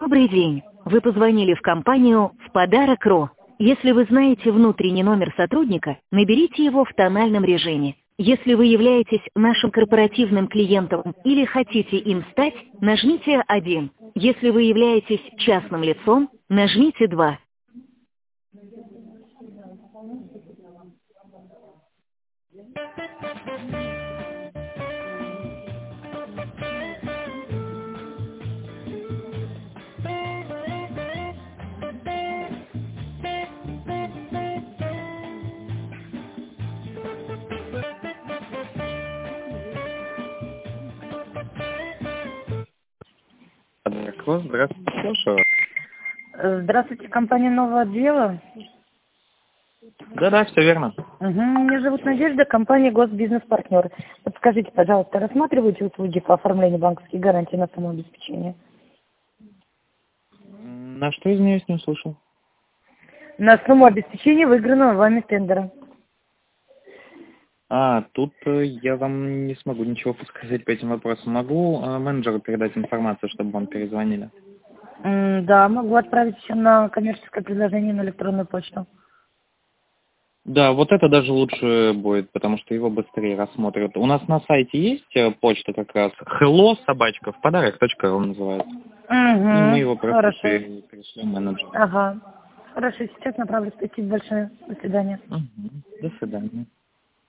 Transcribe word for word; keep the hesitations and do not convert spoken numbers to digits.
Добрый день. Вы позвонили в компанию «В подарок РО». Если вы знаете внутренний номер сотрудника, наберите его в тональном режиме. Если вы являетесь нашим корпоративным клиентом или хотите им стать, нажмите один. Если вы являетесь частным лицом, нажмите два. Алло, здравствуйте, слушаю. Здравствуйте, компания «Новое дело». Да-да, все верно. Угу. Меня зовут Надежда, компания «Госбизнес-партнер». Подскажите, пожалуйста, рассматриваете услуги по оформлению банковских гарантий на самообеспечение? На что, извиняюсь, не услышал? На сумму обеспечения выигранного вами тендера. А, тут э, я вам не смогу ничего подсказать по этим вопросам. Могу э, менеджеру передать информацию, чтобы вам перезвонили? М, Да, могу отправить еще на коммерческое предложение на электронную почту. Да, вот это даже лучше будет, потому что его быстрее рассмотрят. У нас на сайте есть э, почта как раз. Hello, собачка, в подарок точка ру называется. И мы его Угу. просто Хорошо. пере- перешлем менеджеру. Ага. Хорошо, сейчас направлю. Спасибо большое. До свидания. Мгм. До свидания.